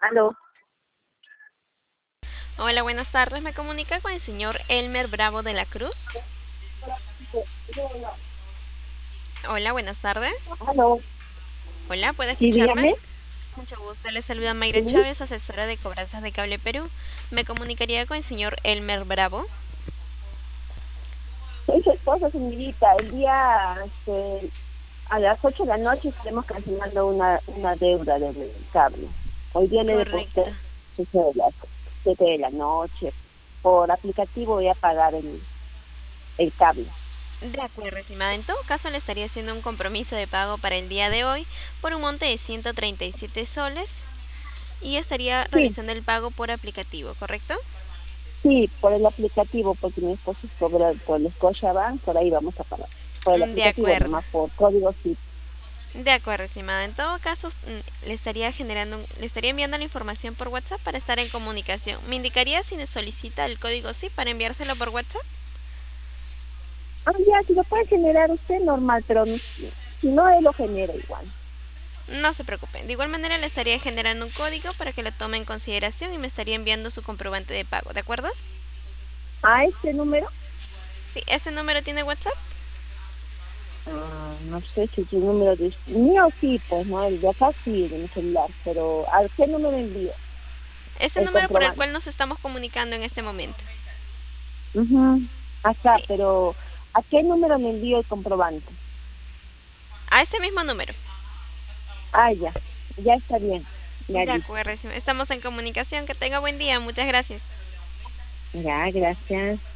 Aló. Hola, buenas tardes. Me comunica con el señor Elmer Bravo de la Cruz. Hola, buenas tardes. Aló. Hola, ¿puede Sí, escucharme? dígame. Mucho gusto. Le saluda Mayra Sí. Chávez, asesora de cobranzas de Cable Perú. Me comunicaría con el señor Elmer Bravo. Soy su esposa, señorita. El día, a las 8 de la noche estaremos cancelando una deuda del cable. Hoy día le Correcto. deposité 7 de las 7 de la noche. Por aplicativo voy a pagar el cable. De acuerdo, estimada. En todo caso, le estaría haciendo un compromiso de pago para el día de hoy por un monte de 137 soles y estaría Sí, realizando el pago por aplicativo, ¿correcto? sí, por el aplicativo, porque mi esposo cobra por el Scotiabank, por ahí vamos a pagar. Por el De aplicativo, acuerdo. nomás por código sí. De acuerdo, estimada. En todo caso, le estaría le estaría enviando la información por WhatsApp para estar en comunicación. ¿Me indicaría si me solicita el código SIP para enviárselo por WhatsApp? Ah, ya, si lo puede generar usted, normal, pero si no, él lo genera igual. No se preocupe. De igual manera, le estaría generando un código para que lo tome en consideración y me estaría enviando su comprobante de pago, ¿de acuerdo? A este número. Sí, ¿ese número tiene WhatsApp? No sé si su número de mío sí, pues, ¿no? El de acá sí, de mi celular, pero ¿a qué número envío? Ese El número por el comprobante. cual nos estamos comunicando en este momento. Ujú. Acá, Sí, pero ¿a qué número me envío el comprobante? a ese mismo número. Ah, ya está bien, ya De listo. acuerdo, estamos en comunicación. Que tenga buen día. Muchas gracias. Ya, gracias.